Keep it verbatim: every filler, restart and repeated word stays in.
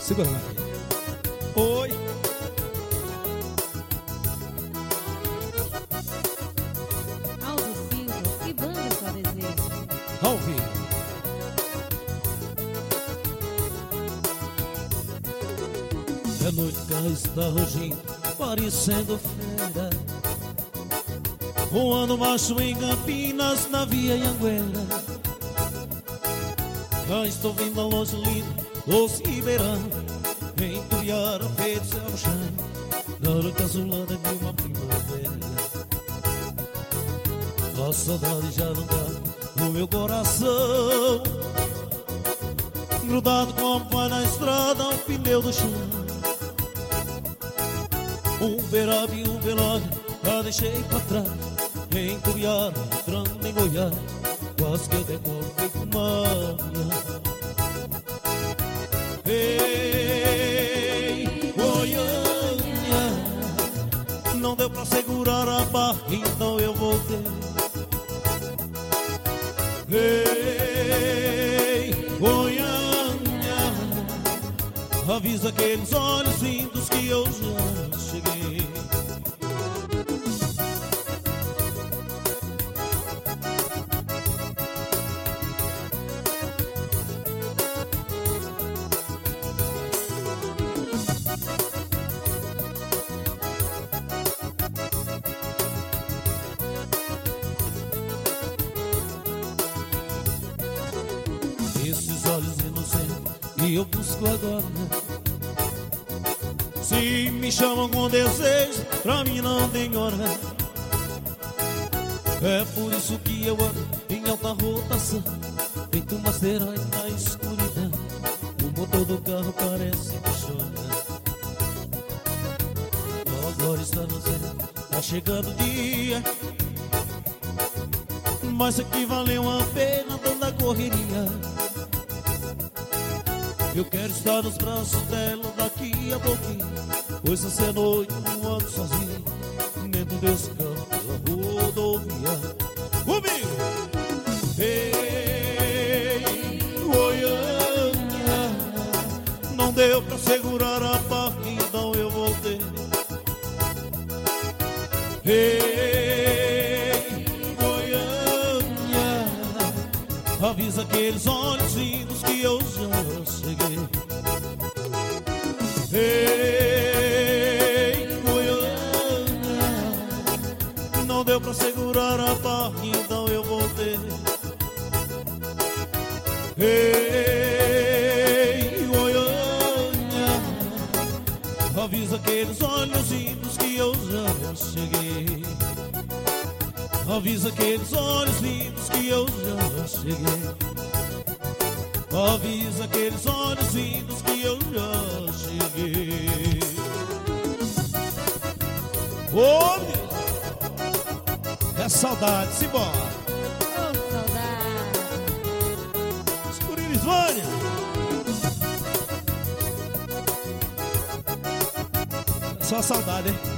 Segura lá. Oi. Aldo Silva, que banda sua deseja? Ao vivo. É noite que ela está rugindo, parecendo fera, voando macho em Campinas, na via Anhanguera. Já estou vendo a longe linda, doce Ribeirão, em Tuiara, feito céu no chão, na hora casulada de uma primavera. A saudade já não dá no meu coração, grudado como vai na estrada o pneu do chão. Um Beraba e um Velório já deixei pra trás, em Tuiara, entrando em Goiás, quase que eu decoro feito manhã. Ei, Goiânia, não deu pra segurar a barra, então eu voltei. Ei, Goiânia, avisa aqueles olhos lindos que eu já cheguei. Esses olhos inocentes que eu busco agora, se me chamam com desejo, pra mim não tem hora. É por isso que eu ando em alta rotação, feito uma asteroide na escuridão. O motor do carro parece que chora. Agora está no céu, tá chegando o dia, mas isso aqui valeu a pena tanta correria. Eu quero estar nos braços dela daqui a pouquinho, pois essa é noite eu ando sozinho dentro desse carro pela rodovia. Comigo! Ei, Goiânia, não deu pra segurar a barra, então eu voltei. Ei, Goiânia, avisa aqueles olhos lindos que eu já cheguei. Ei, Goiânia, não deu pra segurar a barra, então eu voltei. Ei, Goiânia, avisa aqueles olhos lindos que eu já cheguei. Avisa aqueles olhos lindos que eu já cheguei. Avisa aqueles olhos lindos que eu já cheguei. Ô, meu, é saudade, simbora. Ô, saudade. Escuriris, Vânia. Só saudade, hein?